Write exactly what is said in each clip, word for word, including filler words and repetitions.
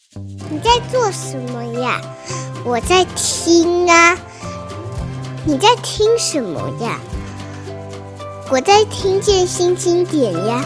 你在做什么呀？我在听啊。你在听什么呀？我在听见新经典呀。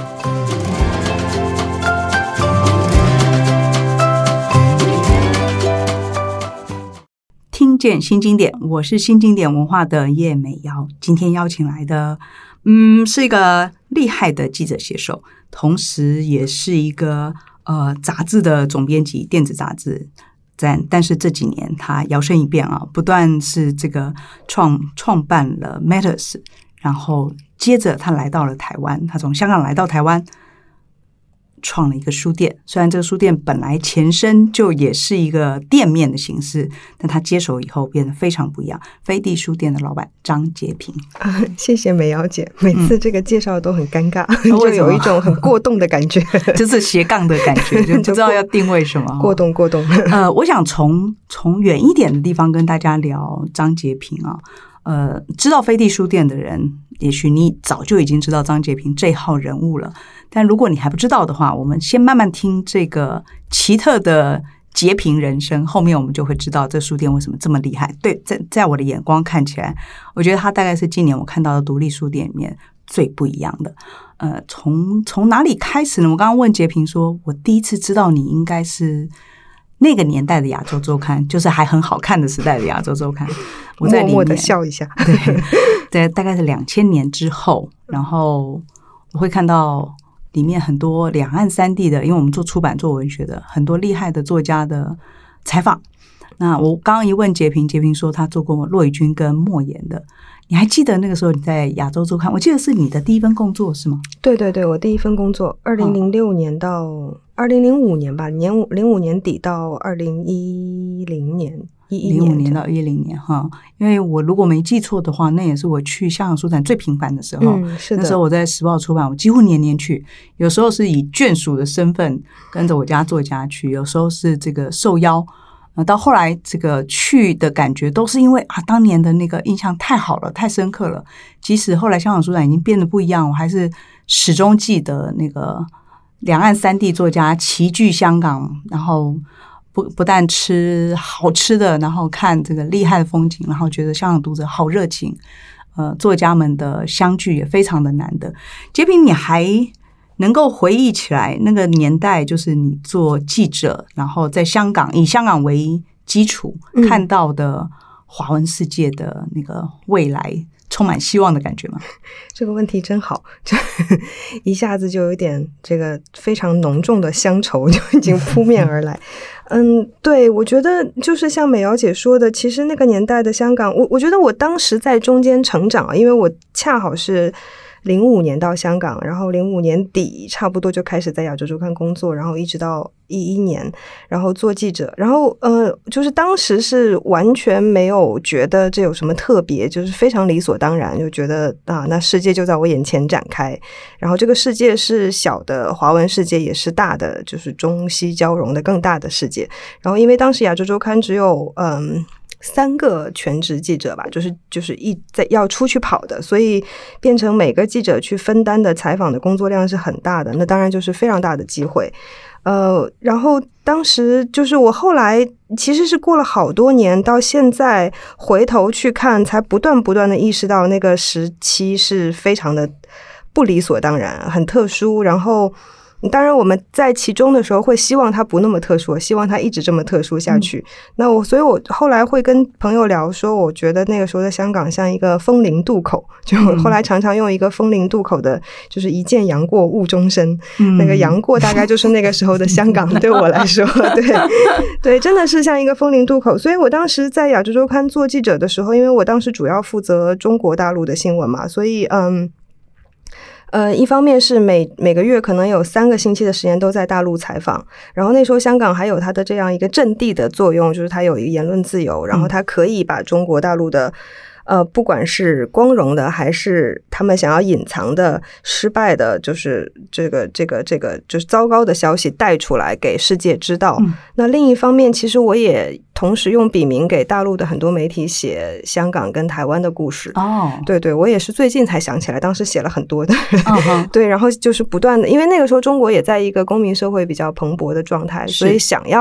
听见新经典，我是新经典文化的叶美瑶。今天邀请来的，嗯，是一个厉害的记者写手，同时也是一个呃杂志的总编辑，电子杂志。但但是这几年他摇身一变啊，不断是这个创创办了 Matters， 然后接着他来到了台湾，他从香港来到台湾。创了一个书店，虽然这个书店本来前身就也是一个店面的形式，但他接手以后变得非常不一样。飞地书店的老板张洁平、 啊、谢谢美瑶姐，每次这个介绍都很尴尬、嗯、就有一种很过动的感觉， 就是斜杠的感觉，就不知道要定位什么。 过动过动。 呃，我想从从远一点的地方跟大家聊张洁平啊。呃，知道飞地书店的人，也许你早就已经知道张洁平这号人物了。但如果你还不知道的话，我们先慢慢听这个奇特的洁平人生，后面我们就会知道这书店为什么这么厉害。对，在在我的眼光看起来，我觉得它大概是今年我看到的独立书店里面最不一样的。呃，从从哪里开始呢？我刚刚问洁平说，我第一次知道你应该是那个年代的亚洲周刊，就是还很好看的时代的亚洲周刊。我在里面默默的笑一下。 对，对，大概是两千年之后，然后我会看到里面很多两岸三地的，因为我们做出版做文学的，很多厉害的作家的采访。那我刚刚一问洁平，洁平说他做过骆以军跟莫言的。你还记得那个时候你在亚洲周刊？我记得是你的第一份工作是吗？ 对对对，我第一份工作，二零零六年到二零零五年吧，年零五年底到二零一零年。 零五年到一零年哈，因为我如果没记错的话，那也是我去香港书展最频繁的时候。 嗯，是的。 那时候我在时报出版，我几乎年年去，有时候是以眷属的身份跟着我家作家去，有时候是这个受邀。到后来这个去的感觉都是因为啊，当年的那个印象太好了，太深刻了。即使后来香港书展已经变得不一样，我还是始终记得那个两岸三地作家齐聚香港，然后。不不但吃好吃的，然后看这个厉害的风景，然后觉得香港读者好热情，呃，作家们的相聚也非常的难得。洁平，你还能够回忆起来那个年代，就是你做记者，然后在香港以香港为基础、嗯、看到的华文世界的那个未来，充满希望的感觉吗？ 这个问题真好，一下子就有点这个非常浓重的乡愁就已经扑面而来。嗯，对，我觉得就是像美瑶姐说的，其实那个年代的香港，我我觉得我当时在中间成长，因为我恰好是零五年到香港，然后零五年底差不多就开始在亚洲周刊工作，然后一直到一一年，然后做记者，然后呃，就是当时是完全没有觉得这有什么特别，就是非常理所当然，就觉得啊，那世界就在我眼前展开，然后这个世界是小的华文世界，也是大的，就是中西交融的更大的世界。然后因为当时亚洲周刊只有嗯。三个全职记者吧，就是就是一在要出去跑的，所以变成每个记者去分担的采访的工作量是很大的，那当然就是非常大的机会。呃，然后当时就是我后来其实是过了好多年，到现在回头去看，才不断不断的意识到那个时期是非常的不理所当然，很特殊，然后。当然我们在其中的时候会希望它不那么特殊，希望它一直这么特殊下去、嗯、那我所以我后来会跟朋友聊说，我觉得那个时候的香港像一个风陵渡口，就后来常常用一个风陵渡口的就是一见杨过误终身、嗯、那个杨过大概就是那个时候的香港对我来说对对，真的是像一个风陵渡口。所以我当时在亚洲周刊做记者的时候，因为我当时主要负责中国大陆的新闻嘛，所以嗯呃，一方面是每每个月可能有三个星期的时间都在大陆采访，然后那时候香港还有它的这样一个阵地的作用，就是它有一个言论自由，然后它可以把中国大陆的呃，不管是光荣的还是他们想要隐藏的失败的，就是这个这个这个就是糟糕的消息带出来给世界知道、嗯、那另一方面其实我也同时用笔名给大陆的很多媒体写香港跟台湾的故事哦，对对，我也是最近才想起来，当时写了很多的、哦、对，然后就是不断的，因为那个时候中国也在一个公民社会比较蓬勃的状态，所以想要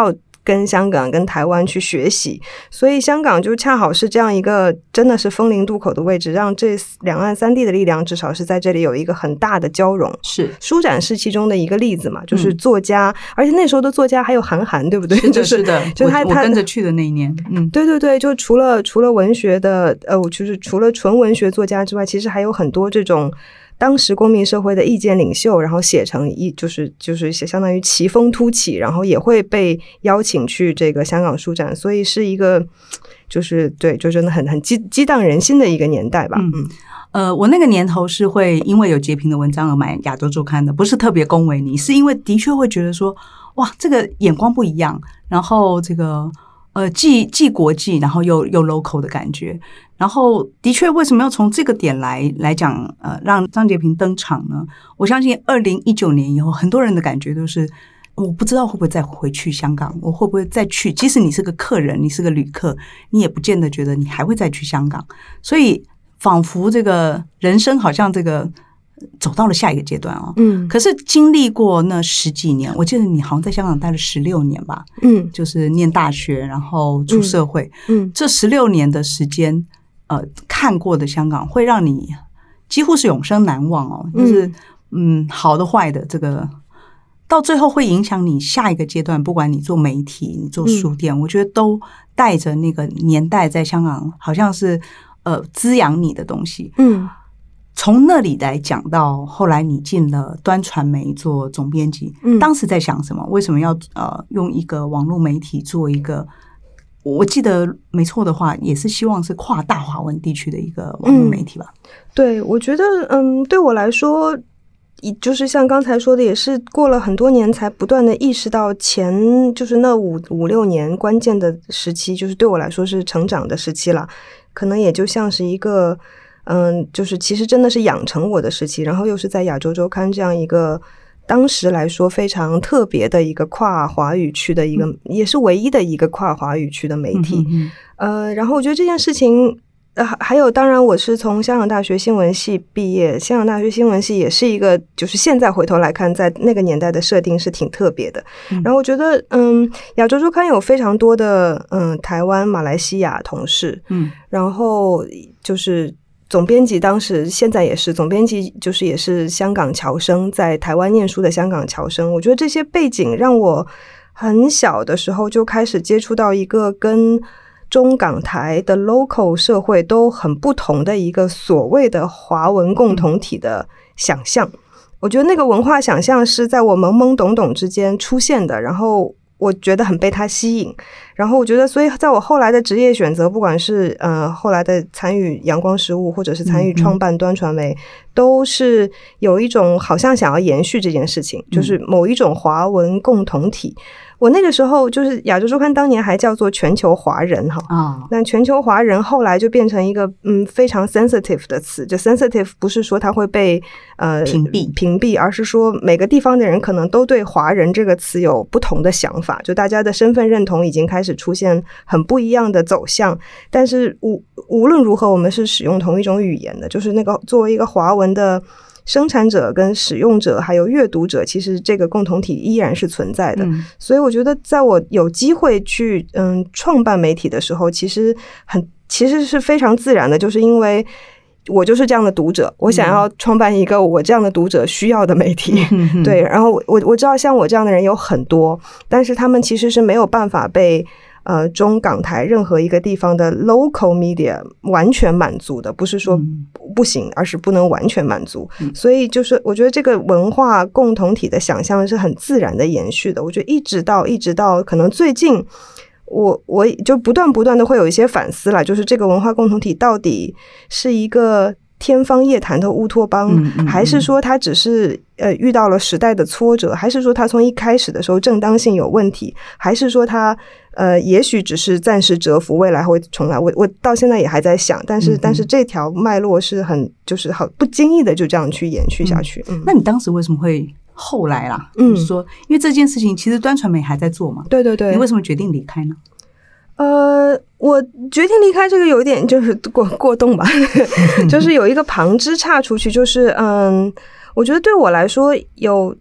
跟香港跟台湾去学习，所以香港就恰好是这样一个真的是风陵渡口的位置，让这两岸三地的力量至少是在这里有一个很大的交融。 是书展是其中的一个例子嘛，就是作家、嗯、而且那时候的作家还有韩寒，对不对？ 是的， 就是的， 就他我我跟着去的那一年，嗯， 对对对，就除了除了文学的呃，就是除了纯文学作家之外，其实还有很多这种当时公民社会的意见领袖，然后写成一就是就是相当于奇峰突起，然后也会被邀请去这个香港书展，所以是一个就是对，就真的很很激激荡人心的一个年代吧。嗯， 呃，我那个年头是会因为有截屏的文章而买亚洲周刊的，不是特别恭维你，是因为的确会觉得说，哇，这个眼光不一样，然后这个呃既既国际，然后又又 local 的感觉。然后的确，为什么要从这个点来来讲，呃，让张洁平登场呢？我相信二零一九年以后，很多人的感觉都是，我不知道会不会再回去香港，我会不会再去？即使你是个客人，你是个旅客，你也不见得觉得你还会再去香港。所以，仿佛这个人生好像这个走到了下一个阶段哦。嗯。可是经历过那十几年，我记得你好像在香港待了十六年吧？嗯。就是念大学，然后出社会。嗯。嗯这十六年的时间。呃，看过的香港会让你几乎是永生难忘哦，就是嗯，好的坏的，这个到最后会影响你下一个阶段，不管你做媒体，你做书店，嗯、我觉得都带着那个年代在香港，好像是呃滋养你的东西。嗯，从那里来讲到后来你进了端传媒做总编辑，嗯，当时在想什么？为什么要呃用一个网络媒体做一个？我记得没错的话，也是希望是跨大华文地区的一个网络媒体吧。 嗯、对，我觉得，嗯，对我来说，就是像刚才说的，也是过了很多年才不断的意识到前就是那五五六年关键的时期，就是对我来说是成长的时期了。可能也就像是一个，嗯，就是其实真的是养成我的时期，然后又是在亚洲周刊这样一个。当时来说非常特别的一个跨华语区的一个、嗯、也是唯一的一个跨华语区的媒体、嗯、呃，然后我觉得这件事情呃，还有当然我是从香港大学新闻系毕业，香港大学新闻系也是一个就是现在回头来看在那个年代的设定是挺特别的、嗯、然后我觉得嗯，亚洲周刊有非常多的嗯台湾马来西亚同事，嗯，然后就是总编辑当时现在也是总编辑，就是也是香港侨生，在台湾念书的香港侨生。我觉得这些背景让我很小的时候就开始接触到一个跟中港台的 local 社会都很不同的一个所谓的华文共同体的想象。我觉得那个文化想象是在我懵懵懂懂之间出现的，然后我觉得很被它吸引，然后我觉得，所以在我后来的职业选择，不管是呃后来的参与阳光时务，或者是参与创办端传媒，嗯嗯都是有一种好像想要延续这件事情，就是某一种华文共同体。我那个时候就是亚洲周刊当年还叫做全球华人哈，哦，那全球华人后来就变成一个嗯非常 sensitive 的词，就 sensitive 不是说它会被呃屏蔽屏蔽，而是说每个地方的人可能都对华人这个词有不同的想法，就大家的身份认同已经开始出现很不一样的走向。但是无无论如何，我们是使用同一种语言的，就是那个作为一个华文的生产者跟使用者还有阅读者，其实这个共同体依然是存在的。嗯，所以我觉得在我有机会去嗯创办媒体的时候，其实很其实是非常自然的，就是因为我就是这样的读者，我想要创办一个我这样的读者需要的媒体。嗯，对，然后我我知道像我这样的人有很多，但是他们其实是没有办法被呃，中港台任何一个地方的 local media 完全满足的，不是说不行，而是不能完全满足。嗯，所以就是我觉得这个文化共同体的想象是很自然的延续的。我觉得一直到一直到可能最近，我我就不断不断的会有一些反思啦，就是这个文化共同体到底是一个天方夜谭的乌托邦，嗯嗯嗯，还是说它只是呃遇到了时代的挫折，还是说它从一开始的时候正当性有问题，还是说它呃也许只是暂时蛰伏，未来会重来。我我到现在也还在想，但是嗯嗯但是这条脉络是很就是好不经意的就这样去延续下去。嗯， 那你当时为什么会后来啦？嗯，就是说因为这件事情其实端传媒还在做嘛， 对对对， 你为什么决定离开呢？ 呃，我决定离开这个有一点就是过过动吧，就是有一个旁枝岔出去，就是嗯，我觉得对我来说有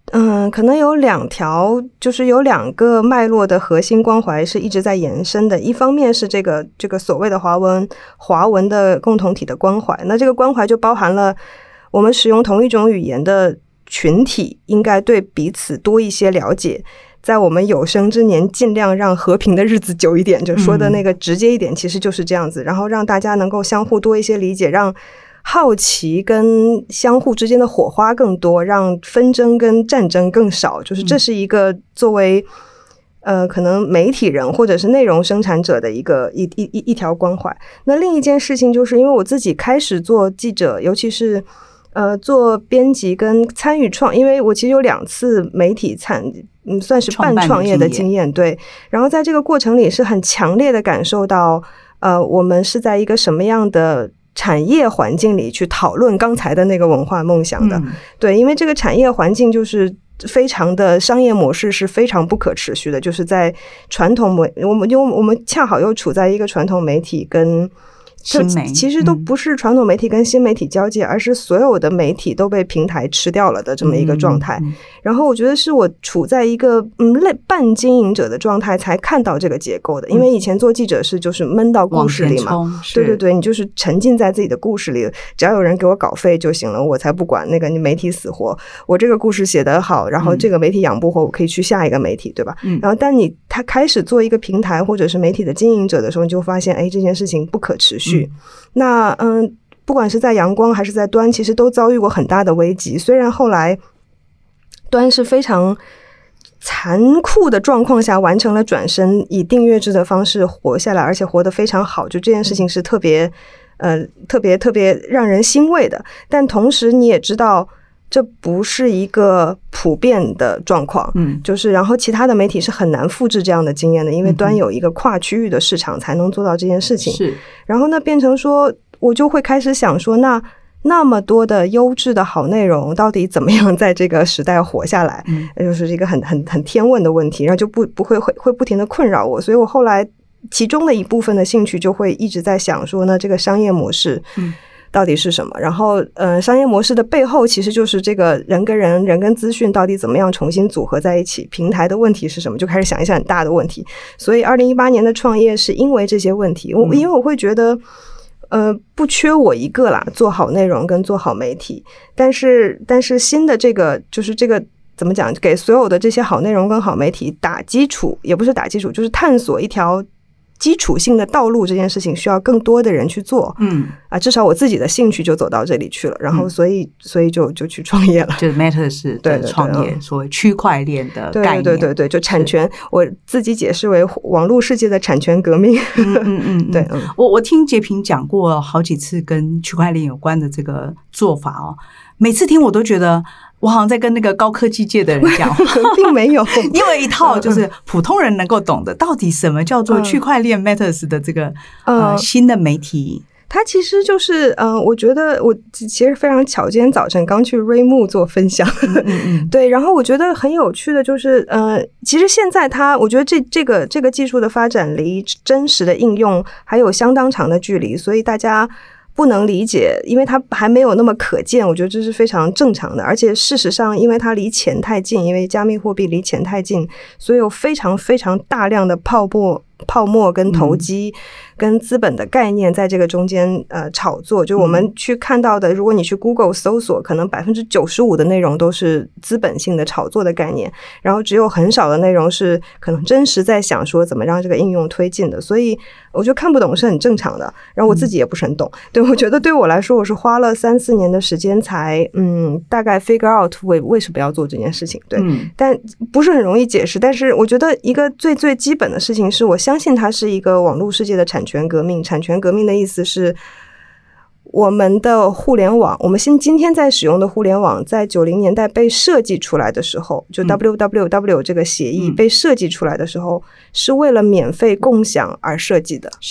嗯，可能有两条，就是有两个脉络的核心关怀是一直在延伸的。一方面是这个这个所谓的华文华文的共同体的关怀，那这个关怀就包含了我们使用同一种语言的群体应该对彼此多一些了解，在我们有生之年尽量让和平的日子久一点，就说的那个直接一点，其实就是这样子。然后让大家能够相互多一些理解，让好奇跟相互之间的火花更多，让纷争跟战争更少，就是这是一个作为呃可能媒体人或者是内容生产者的一个一一一一条关怀。那另一件事情就是因为我自己开始做记者，尤其是呃，做编辑跟参与创，因为我其实有两次媒体参，嗯，算是半创业的经验，对。然后在这个过程里是很强烈的感受到，呃，我们是在一个什么样的产业环境里去讨论刚才的那个文化梦想的，嗯、对，因为这个产业环境就是非常的商业模式是非常不可持续的，就是在传统媒，我们因为我们恰好又处在一个传统媒体跟新媒其实都不是传统媒体跟新媒体交界、嗯、而是所有的媒体都被平台吃掉了的这么一个状态、嗯嗯、然后我觉得是我处在一个嗯类半经营者的状态才看到这个结构的、嗯、因为以前做记者是就是闷到故事里嘛，对对对，你就是沉浸在自己的故事里，只要有人给我稿费就行了，我才不管那个媒体死活，我这个故事写得好，然后这个媒体养不活我可以去下一个媒体，对吧、嗯、然后但你他开始做一个平台或者是媒体的经营者的时候，你就发现哎，这件事情不可持续、嗯、那嗯，不管是在阳光还是在端，其实都遭遇过很大的危机。虽然后来端是非常残酷的状况下完成了转身，以订阅制的方式活下来，而且活得非常好，就这件事情是特别呃特别特别让人欣慰的。但同时你也知道，这不是一个普遍的状况，嗯，就是然后其他的媒体是很难复制这样的经验的，因为端有一个跨区域的市场才能做到这件事情。是，然后呢，变成说，我就会开始想说，那那么多的优质的好内容，到底怎么样在这个时代活下来？嗯，就是一个很很很天问的问题，然后就不不会会会不停的困扰我，所以我后来其中的一部分的兴趣就会一直在想说呢，这个商业模式，嗯。到底是什么？然后，呃，商业模式的背后其实就是这个人跟人、人跟资讯到底怎么样重新组合在一起？平台的问题是什么？就开始想一下很大的问题。所以，二零一八年的创业是因为这些问题。我因为我会觉得，呃，不缺我一个啦，做好内容跟做好媒体。但是，但是新的这个就是这个怎么讲？给所有的这些好内容跟好媒体打基础，也不是打基础，就是探索一条基础性的道路，这件事情需要更多的人去做，嗯啊，至少我自己的兴趣就走到这里去了，然后所以、嗯、所以就就去创业了， 就是 Matters 的创业，所谓区块链的概念， 对对对对，就产权，我自己解释为网络世界的产权革命。 嗯嗯嗯，对，嗯我我听洁平讲过好几次跟区块链有关的这个做法哦，每次听我都觉得。我好像在跟那个高科技界的人讲话， 并没有， 因为一套就是普通人能够懂的，到底什么叫做区块链 Matters 的这个、呃、新的媒体。 它其实就是呃，我觉得我其实非常巧，今天早晨刚去瑞木做分享，嗯嗯对，然后我觉得很有趣的就是呃，其实现在它，我觉得这这个这个技术的发展离真实的应用还有相当长的距离，所以大家不能理解，因为它还没有那么可见，我觉得这是非常正常的。而且事实上，因为它离钱太近，因为加密货币离钱太近，所以有非常非常大量的泡沫、泡沫跟投机。嗯跟资本的概念在这个中间呃炒作，就我们去看到的，如果你去 Google 搜索，可能百分之九十五的内容都是资本性的炒作的概念，然后只有很少的内容是可能真实在想说怎么让这个应用推进的，所以我觉得看不懂是很正常的。然后我自己也不是很懂，对，我觉得对我来说，我是花了三四年的时间才嗯大概 figure out 为为什么要做这件事情，对，嗯、但不是很容易解释。但是我觉得一个最最基本的事情是我相信它是一个网络世界的产权。产权革命，产权革命的意思是，我们的互联网，我们现今天在使用的互联网，在九零年代被设计出来的时候，就 W W W 这个协议被设计出来的时候，嗯、是为了免费共享而设计的。 是，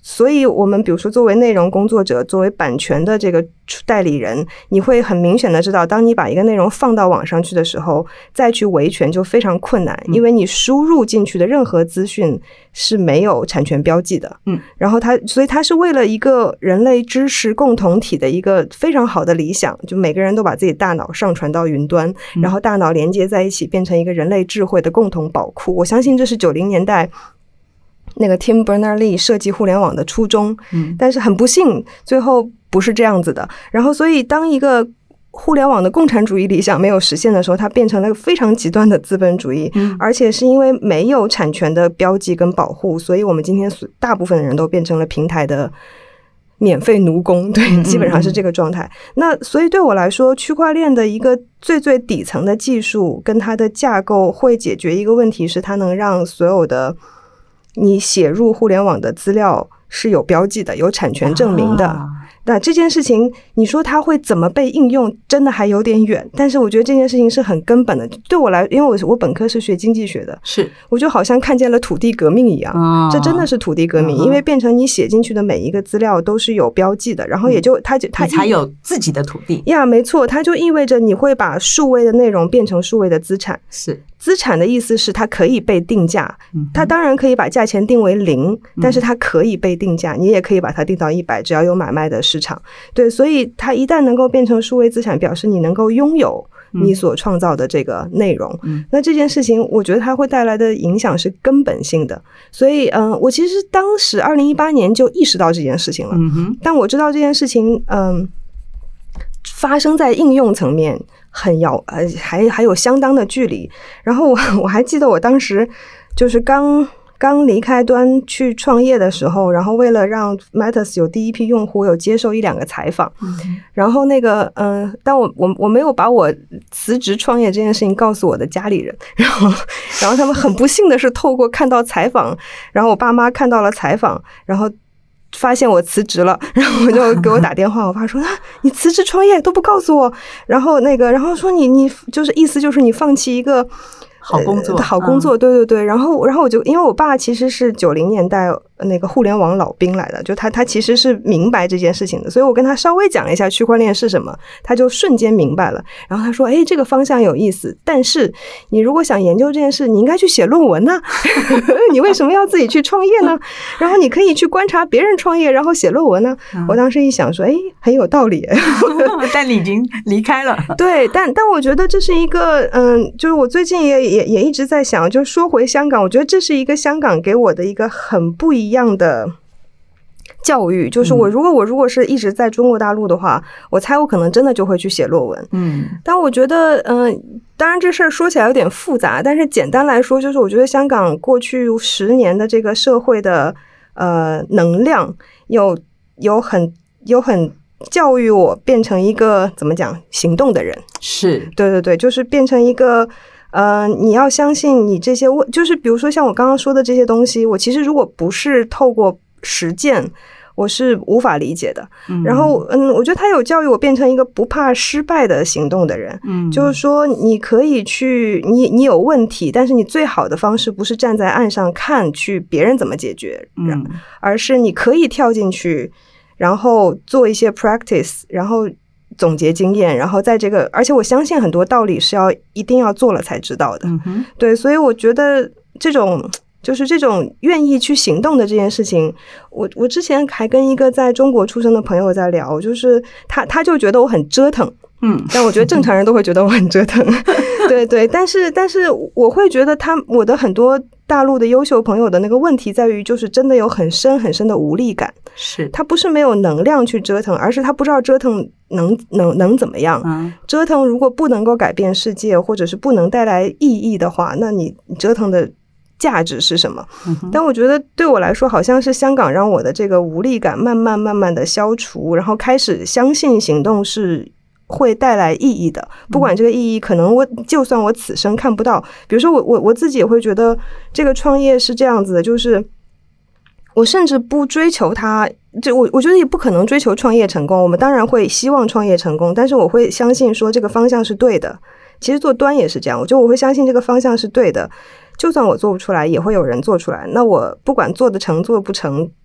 所以我们比如说作为内容工作者，作为版权的这个代理人，你会很明显的知道，当你把一个内容放到网上去的时候，再去维权就非常困难，因为你输入进去的任何资讯是没有产权标记的。嗯，然后它，所以它是为了一个人类知识共同体的一个非常好的理想，就每个人都把自己大脑上传到云端，然后大脑连接在一起，变成一个人类智慧的共同宝库。我相信这是九零年代那个 Tim Berners-Lee 设计互联网的初衷，嗯，但是很不幸，最后不是这样子的。然后，所以当一个互联网的共产主义理想没有实现的时候，它变成了非常极端的资本主义，嗯，而且是因为没有产权的标记跟保护，所以我们今天大部分的人都变成了平台的免费奴工，对，基本上是这个状态。那所以对我来说，区块链的一个最最底层的技术跟它的架构会解决一个问题，是它能让所有的你写入互联网的资料是有标记的，有产权证明的。啊，那这件事情你说它会怎么被应用，真的还有点远，但是我觉得这件事情是很根本的。对我来，因为我我本科是学经济学的，是我就好像看见了土地革命一样，啊，这真的是土地革命，啊，因为变成你写进去的每一个资料都是有标记的，然后也就它就它才有自己的土地呀，没错，它就意味着你会把数位的内容变成数位的资产。是资产的意思是它可以被定价，它当然可以把价钱定为零，但是它可以被定价，你也可以把它定到一百，只要有买卖的市场。对，所以它一旦能够变成数位资产，表示你能够拥有你所创造的这个内容。嗯，那这件事情我觉得它会带来的影响是根本性的。所以嗯、呃，我其实当时二零一八年就意识到这件事情了。嗯哼，但我知道这件事情嗯、呃，发生在应用层面很遥呃还还有相当的距离。然后我我还记得我当时就是刚刚离开端去创业的时候，然后为了让 Matters 有第一批用户，有接受一两个采访，嗯，然后那个嗯、呃，但我我我没有把我辞职创业这件事情告诉我的家里人，然后然后他们很不幸的是透过看到采访，然后我爸妈看到了采访，然后发现我辞职了，然后我就给我打电话，我爸说啊，你辞职创业都不告诉我，然后那个然后说你你就是意思就是你放弃一个好工作， 呃、好工作，对对对。然后，然后我就因为我爸其实是九零年代那个互联网老兵来的，就他他其实是明白这件事情的，所以我跟他稍微讲了一下区块链是什么，他就瞬间明白了。然后他说：“哎，这个方向有意思，但是你如果想研究这件事，你应该去写论文呢、啊。你为什么要自己去创业呢？然后你可以去观察别人创业，然后写论文呢。嗯”我当时一想说：“哎，很有道理。” 但你已经离开了。 对，但但我觉得这是一个嗯，就是我最近也也也一直在想，就说回香港，我觉得这是一个香港给我的一个很不一样的教育，就是我如果我如果是一直在中国大陆的话，我猜我可能真的就会去写论文。嗯，但我觉得嗯、呃，当然这事儿说起来有点复杂，但是简单来说，就是我觉得香港过去十年的这个社会的呃能量有有很有很教育我变成一个怎么讲行动的人。是，对对对，就是变成一个呃，你要相信你这些，就是比如说像我刚刚说的这些东西，我其实如果不是透过实践，我是无法理解的。嗯，然后嗯，我觉得他有教育我变成一个不怕失败的行动的人。嗯，就是说你可以去，你你有问题，但是你最好的方式不是站在岸上看去别人怎么解决，嗯，而是你可以跳进去，然后做一些 practice， 然后总结经验，然后在这个，而且我相信很多道理是要一定要做了才知道的。嗯哼，对，所以我觉得这种就是这种愿意去行动的这件事情，我我之前还跟一个在中国出生的朋友在聊，就是他他就觉得我很折腾。嗯，但我觉得正常人都会觉得我很折腾。对对，但是但是我会觉得他我的很多大陆的优秀朋友的那个问题在于，就是真的有很深很深的无力感。是，他不是没有能量去折腾，而是他不知道折腾能能能怎么样。嗯，折腾如果不能够改变世界，或者是不能带来意义的话，那你折腾的价值是什么？嗯，但我觉得对我来说，好像是香港让我的这个无力感慢慢慢慢的消除，然后开始相信行动是会带来意义的，不管这个意义可能我就算我此生看不到，比如说我我我自己也会觉得这个创业是这样子的，就是我甚至不追求它，就我我觉得也不可能追求创业成功，我们当然会希望创业成功，但是我会相信说这个方向是对的。其实做端也是这样，我就我会相信这个方向是对的，就算我做不出来也会有人做出来，那我不管做得成做不成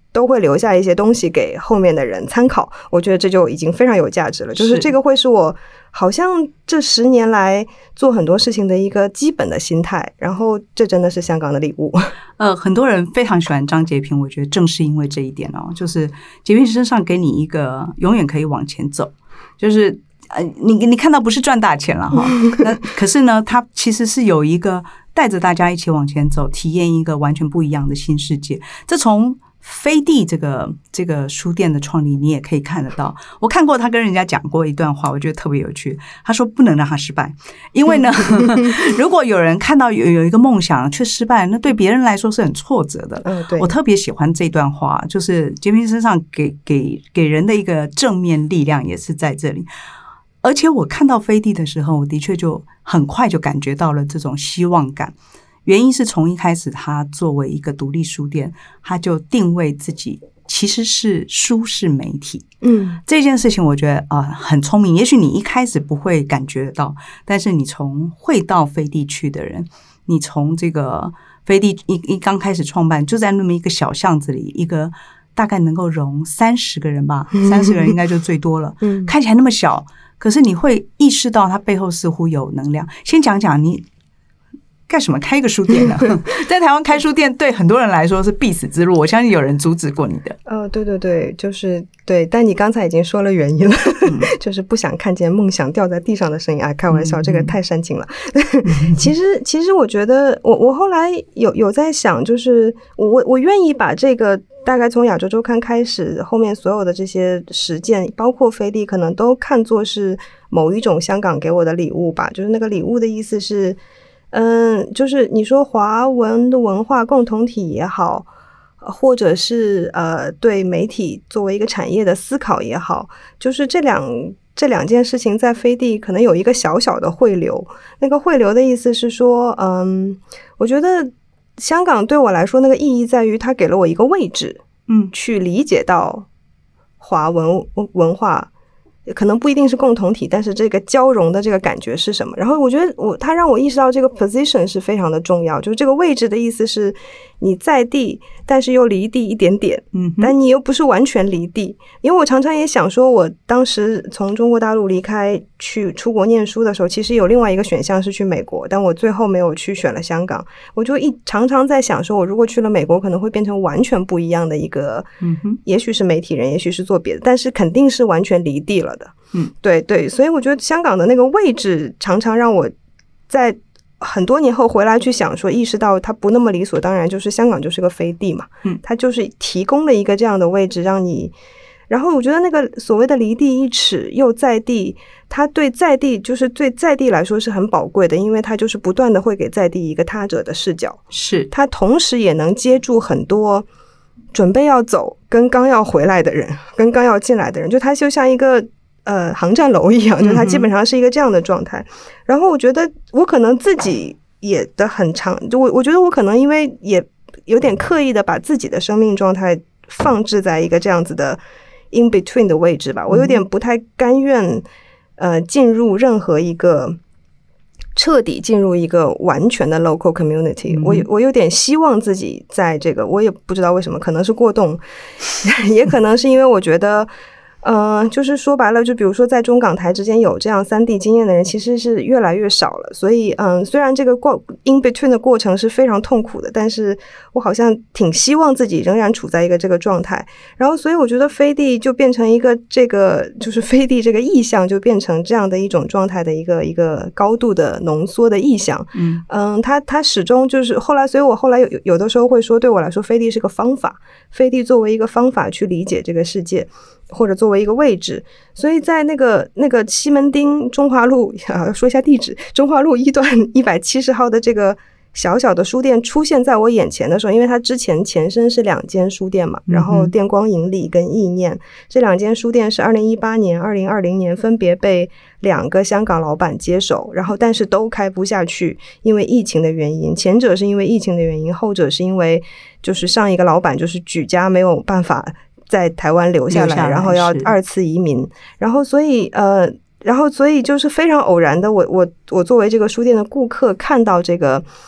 都会留下一些东西给后面的人参考，我觉得这就已经非常有价值了。就是这个会是我好像这十年来做很多事情的一个基本的心态，然后这真的是香港的礼物。 呃，很多人非常喜欢张洁平，我觉得正是因为这一点哦，就是洁平身上给你一个永远可以往前走，就是呃，你你看到不是赚大钱了哈，那可是呢，他其实是有一个带着大家一起往前走，体验一个完全不一样的新世界。这从飞地这个这个书店的创立，你也可以看得到。我看过他跟人家讲过一段话，我觉得特别有趣。他说不能让他失败，因为呢，如果有人看到有有一个梦想却失败，那对别人来说是很挫折的。 嗯，对。 我特别喜欢这段话，就是洁平身上给给给人的一个正面力量也是在这里。而且我看到飞地的时候，我的确就很快就感觉到了这种希望感。原因是从一开始，他作为一个独立书店，他就定位自己其实是书是媒体。 嗯， 这件事情我觉得啊、呃、很聪明。也许你一开始不会感觉到，但是你从会到飞地去的人，你从这个飞地一一刚开始创办，就在那么一个小巷子里，一个大概能够容三十个人吧，三十个人应该就最多了。嗯，看起来那么小，可是你会意识到它背后似乎有能量。先讲讲你干什么开一个书店呢？在台湾开书店对很多人来说是必死之路，我相信有人阻止过你的。 呃，对对对，就是对，但你刚才已经说了原因了，嗯、就是不想看见梦想掉在地上的声音。哎，开玩笑，嗯、这个太煽情了。其实，其实我觉得，我我后来有有在想，就是我我愿意把这个大概从亚洲周刊开始，后面所有的这些实践，包括飞地，可能都看作是某一种香港给我的礼物吧。就是那个礼物的意思是。嗯，就是你说华文的文化共同体也好，或者是呃对媒体作为一个产业的思考也好，就是这两这两件事情在飞地可能有一个小小的汇流。那个汇流的意思是说，嗯，我觉得香港对我来说那个意义在于它给了我一个位置，嗯，去理解到华文文化。可能不一定是共同体，但是这个交融的这个感觉是什么？然后我觉得我它让我意识到这个 position 是非常的重要，就是这个位置的意思是你在地，但是又离地一点点，嗯，但你又不是完全离地。因为我常常也想说，我当时从中国大陆离开去出国念书的时候，其实有另外一个选项是去美国，但我最后没有去，选了香港。我就一常常在想说，我如果去了美国，可能会变成完全不一样的一个，嗯哼，也许是媒体人，也许是做别的，但是肯定是完全离地了的。嗯，对对，所以我觉得香港的那个位置常常让我在很多年后回来去想说，意识到它不那么理所当然，就是香港就是个飞地嘛，嗯，它就是提供了一个这样的位置让你，然后我觉得那个所谓的离地一尺又在地，它对在地就是对在地来说是很宝贵的，因为它就是不断的会给在地一个他者的视角，是它同时也能接住很多准备要走跟刚要回来的人，跟刚要进来的人，就它就像一个呃，航站楼一样，就它基本上是一个这样的状态。嗯、然后我觉得我可能自己也的很长，就我我觉得我可能因为也有点刻意的把自己的生命状态放置在一个这样子的 in between 的位置吧。我有点不太甘愿呃进入任何一个彻底进入一个完全的 local community。嗯、我我有点希望自己在这个，我也不知道为什么，可能是过动，也可能是因为我觉得。嗯、呃，就是说白了，就比如说在中港台之间有这样三地经验的人，其实是越来越少了。所以，嗯，虽然这个过 in between 的过程是非常痛苦的，但是我好像挺希望自己仍然处在一个这个状态。然后，所以我觉得飞地就变成一个这个，就是飞地这个意象就变成这样的一种状态的一个一个高度的浓缩的意象。嗯嗯，它它始终就是后来，所以我后来有有的时候会说，对我来说，飞地是个方法，飞地作为一个方法去理解这个世界。或者作为一个位置，所以在那个那个西门町中华路啊，说一下地址，中华路一段一百七十号的这个小小的书店出现在我眼前的时候，因为它之前前身是两间书店嘛，然后电光引理跟意念、嗯、这两间书店是二零一八年、二零二零年分别被两个香港老板接手，然后但是都开不下去，因为疫情的原因，前者是因为疫情的原因，后者是因为就是上一个老板就是举家没有办法在台湾留下来，下来然后要二次移民，然后所以呃，然后所以就是非常偶然的，我我我作为这个书店的顾客看到这个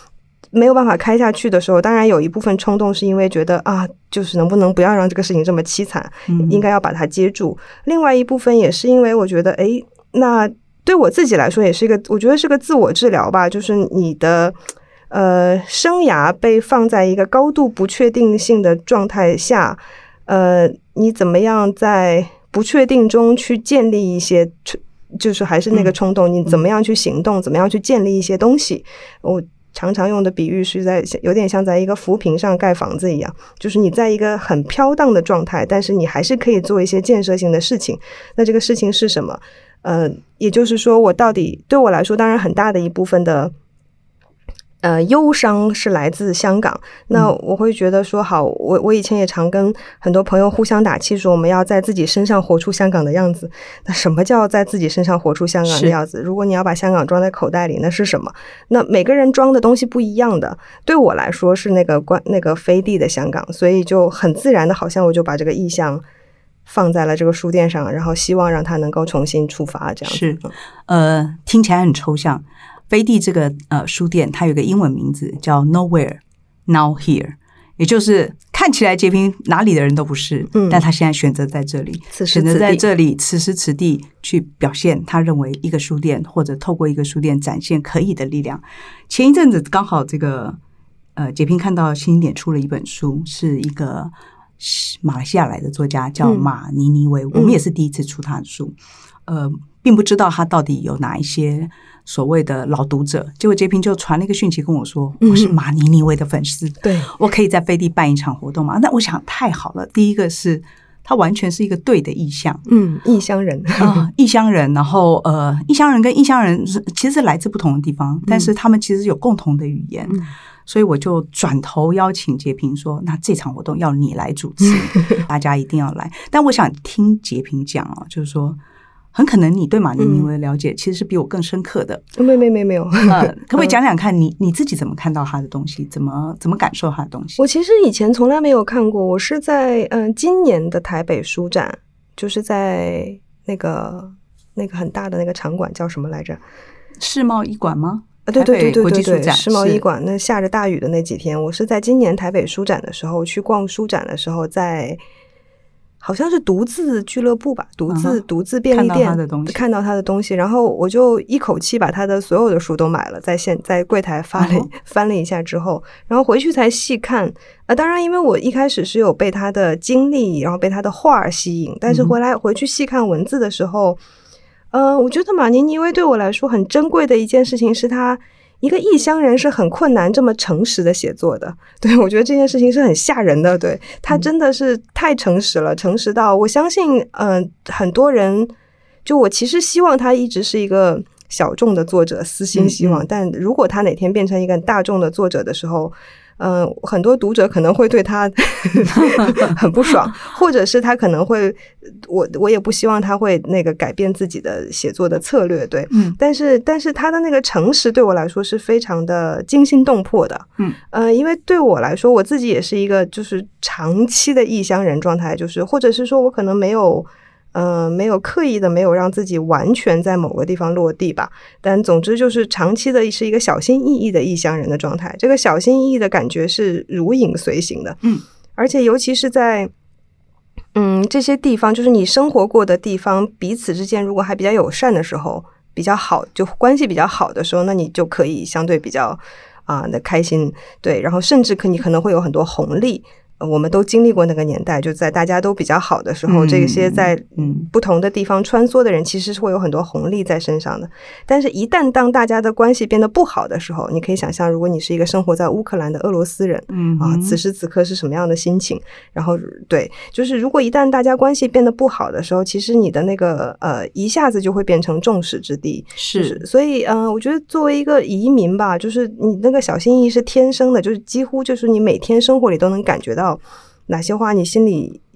没有办法开下去的时候，当然有一部分冲动是因为觉得啊，就是能不能不要让这个事情这么凄惨，嗯、应该要把它接住。另外一部分也是因为我觉得，哎，那对我自己来说也是一个，我觉得是个自我治疗吧，就是你的呃生涯被放在一个高度不确定性的状态下，呃，你怎么样在不确定中去建立一些，就是还是那个冲动，你怎么样去行动，怎么样去建立一些东西。我常常用的比喻是在有点像在一个浮萍上盖房子一样，就是你在一个很飘荡的状态，但是你还是可以做一些建设性的事情。那这个事情是什么？呃，也就是说，我到底对我来说，当然很大的一部分的呃，忧伤是来自香港。那我会觉得说，好，我我以前也常跟很多朋友互相打气，说我们要在自己身上活出香港的样子。那什么叫在自己身上活出香港的样子？如果你要把香港装在口袋里，那是什么？那每个人装的东西不一样的。对我来说是那个关那个飞地的香港，所以就很自然的，好像我就把这个意象放在了这个书店上，然后希望让它能够重新出发，这样子。 是，呃，听起来很抽象。飞地这个呃书店，它有个英文名字叫 Nowhere Now Here， 也就是看起来洁平哪里的人都不是，嗯，但他现在选择在这里， 此时此地选择在这里，此时此地去表现他认为一个书店或者透过一个书店展现可以的力量。前一阵子刚好这个呃洁平看到新经典出了一本书，是一个马来西亚来的作家叫马尼尼维，嗯，我们也是第一次出他的书，呃，并不知道他到底有哪一些所谓的老读者，结果洁平就传了一个讯息跟我说，嗯，我是马尼尼维的粉丝，对，我可以在飞地办一场活动吗？那我想太好了，第一个是他完全是一个对的意象， 嗯，异乡人啊，异乡人，然后呃，异乡人跟异乡人其实是来自不同的地方，但是他们其实有共同的语言，嗯，所以我就转头邀请洁平说，那这场活动要你来主持，大家一定要来。但我想听洁平讲啊，就是说很可能你对马尼尼维的了解其实是比我更深刻的。 嗯，没没没没有， 呃，可不可以讲讲看你你自己怎么看到他的东西，怎么怎么感受他的东西？ 我其实以前从来没有看过，我是在嗯、呃、今年的台北书展，就是在那个那个很大的那个场馆叫什么来着？ 世贸一馆吗？ 啊，对对对对对对，世贸一馆。那下着大雨的那几天，我是在今年台北书展的时候去逛书展的时候，在好像是独自俱乐部吧，独自、uh-huh, 独自便利店看到他的东西，看到他的东西，然后我就一口气把他的所有的书都买了，在现在柜台发了、uh-huh. 翻了一下之后，然后回去才细看。呃，当然，因为我一开始是有被他的经历，然后被他的画吸引，但是回来、uh-huh. 回去细看文字的时候，呃，我觉得马尼尼维对我来说很珍贵的一件事情是他。一个异乡人是很困难这么诚实的写作的，对，我觉得这件事情是很吓人的，对，他真的是太诚实了，诚实到我相信嗯、呃，很多人就我其实希望他一直是一个小众的作者，私心希望、嗯、但如果他哪天变成一个大众的作者的时候，嗯、呃，很多读者可能会对他很不爽，或者是他可能会，我我也不希望他会那个改变自己的写作的策略，对，嗯，但是但是他的那个诚实对我来说是非常的惊心动魄的，嗯，呃，因为对我来说，我自己也是一个就是长期的异乡人状态，就是或者是说我可能没有。呃，没有刻意的没有让自己完全在某个地方落地吧，但总之就是长期的是一个小心翼翼的异乡人的状态，这个小心翼翼的感觉是如影随形的，嗯，而且尤其是在嗯这些地方，就是你生活过的地方，彼此之间如果还比较友善的时候，比较好，就关系比较好的时候，那你就可以相对比较啊的开心，对，然后甚至可你可能会有很多红利。我们都经历过那个年代，就在大家都比较好的时候，嗯、这些在不同的地方穿梭的人，其实是会有很多红利在身上的。但是，一旦当大家的关系变得不好的时候，你可以想象，如果你是一个生活在乌克兰的俄罗斯人，嗯啊，此时此刻是什么样的心情？然后，对，就是如果一旦大家关系变得不好的时候，其实你的那个呃，一下子就会变成众矢之的。是，就是、所以，嗯、呃，我觉得作为一个移民吧，就是你那个小心翼翼是天生的，就是几乎就是你每天生活里都能感觉到。哪些话你心里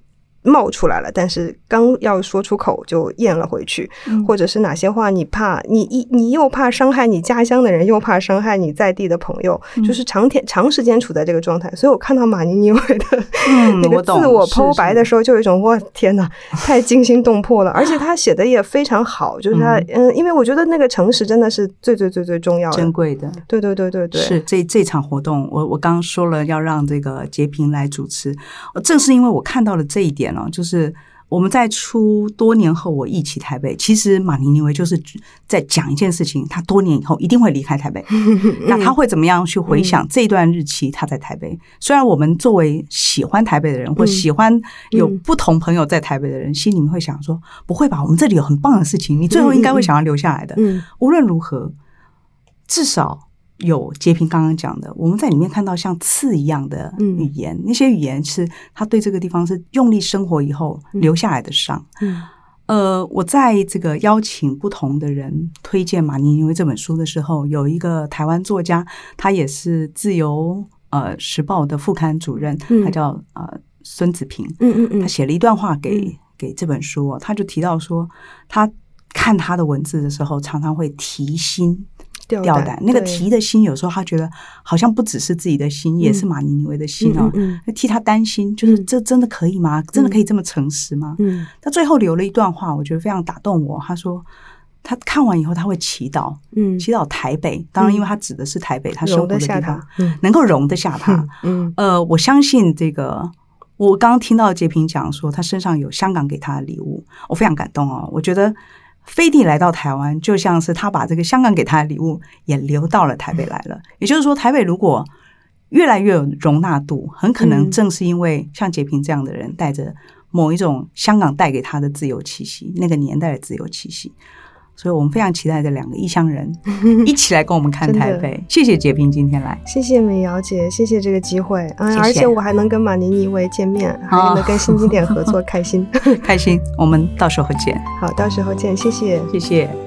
冒出来了，但是刚要说出口就咽了回去，嗯、或者是哪些话你怕你一你又怕伤害你家乡的人，又怕伤害你在地的朋友，嗯、就是长天长时间处在这个状态。所以我看到马尼尼维的、嗯、那个自我剖白的时候，就有一种哇天哪，太惊心动魄了，而且他写的也非常好，就是他嗯，因为我觉得那个诚实真的是最最最最重要的、 珍贵的。 对对对对对， 是这这场活动，我我刚刚说了要让这个洁平来主持，正是因为我看到了这一点哦，就是我们在出多年后我忆起台北，其实马尼尼维就是在讲一件事情，他多年以后一定会离开台北，那他会怎么样去回想这段日期他在台北？虽然我们作为喜欢台北的人，或喜欢有不同朋友在台北的人，心里面会想说，不会吧，我们这里有很棒的事情，你最后应该会想要留下来的。无论如何，至少有洁平刚刚讲的，我们在里面看到像刺一样的语言，嗯、那些语言是他对这个地方是用力生活以后留下来的伤。嗯，呃，我在这个邀请不同的人推荐马尼尼维这本书的时候，有一个台湾作家，他也是自由呃时报的副刊主任，嗯、他叫呃孙子平。嗯嗯嗯，他写了一段话给、嗯、给这本书、哦，他就提到说，他看他的文字的时候，常常会提心吊胆，那个提的心，有时候他觉得好像不只是自己的心，也是马尼尼维的心哦，嗯嗯嗯、替他担心，就是这真的可以吗？嗯、真的可以这么诚实吗？嗯，他最后留了一段话，我觉得非常打动我。他说，他看完以后他会祈祷，嗯，祈祷台北，当然因为他指的是台北，嗯、他生活的地方，嗯、能够容得下他。嗯，呃，我相信这个。我刚刚听到洁平讲说，他身上有香港给他的礼物，我非常感动哦。我觉得飞地来到台湾，就像是他把这个香港给他的礼物也流到了台北来了。也就是说，台北如果越来越有容纳度，很可能正是因为像洁平这样的人，带着某一种香港带给他的自由气息，那个年代的自由气息。所以我们非常期待这两个异乡人一起来跟我们看台北。谢谢洁平今天来， 谢谢美瑶姐，谢谢这个机会啊！谢谢，而且我还能跟马尼尼维见面，还能跟新经典合作，开心开心。我们到时候见。 好，到时候见，谢谢， 谢谢。